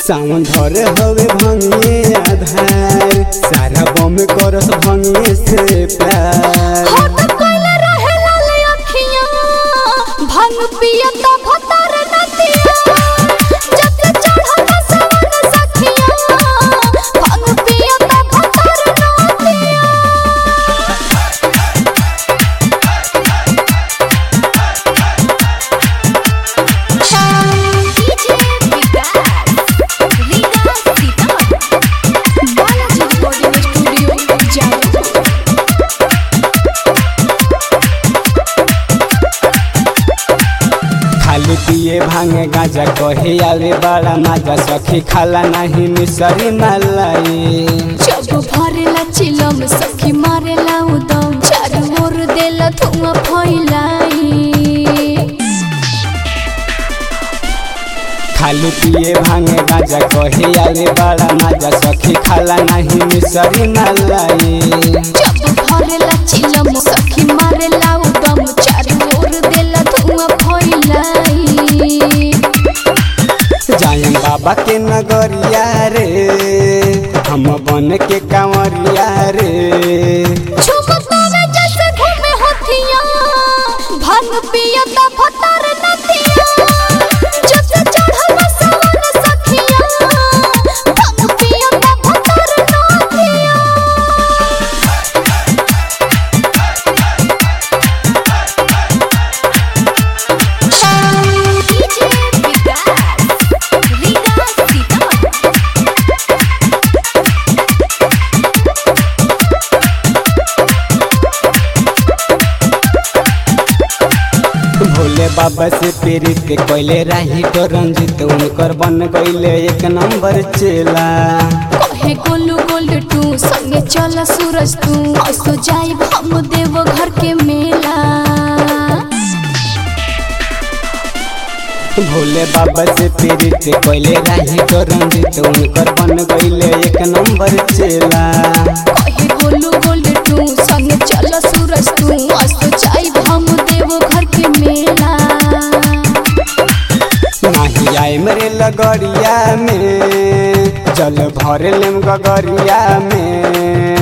सावन धरे हवे भंगिए आधार सारा बम करस भंगिए से प्यार होत कोइला रहे लाल अखियां भंग पियता भतर नदिया जब चढ़ल सावन सखिया भंग पियता भतर नदिया खाली पिए भांगे गांजा कहे आवे बड़ा मजा सखी खाला नहीं मिसरी मलाई जब भरेला चिलम सखी मारेला उदम चारू ओर देला धुआं फैलाई खाली पिए भांगे गांजा कहे आवे बड़ा मजा सखी खाला नहीं मिसरी मलाई जब भरेला चिलम सखी मारेला उदम चारू ओर देला धुआं फैलाई जायम बाबा के नगरिया रे हम बन के कांवरिया रे झुमता में जैसे घूमे हथिया भंग पियता भतर नदिया जैसे चढ़ल सावन सखिया भंग पियता भतर नदिया भोले बाबा से प्रेरित कोइले राही तो रंजित उनकर बन गईले एक नंबर चेला कहे गोलू गोल्ड टू संगे चला सूरज तू असो जाइब हम देव घर के मेला भोले बाबा से प्रेरित कोइले राही तो रंजित उनकर बन गईले एक नंबर चेला कहे गोलू गोल्ड टू संगे चला सूरज तू असो जाइब हम देव घर के मेला नाही आए मेरे लगड़िया में जल भर लेम गगरिया में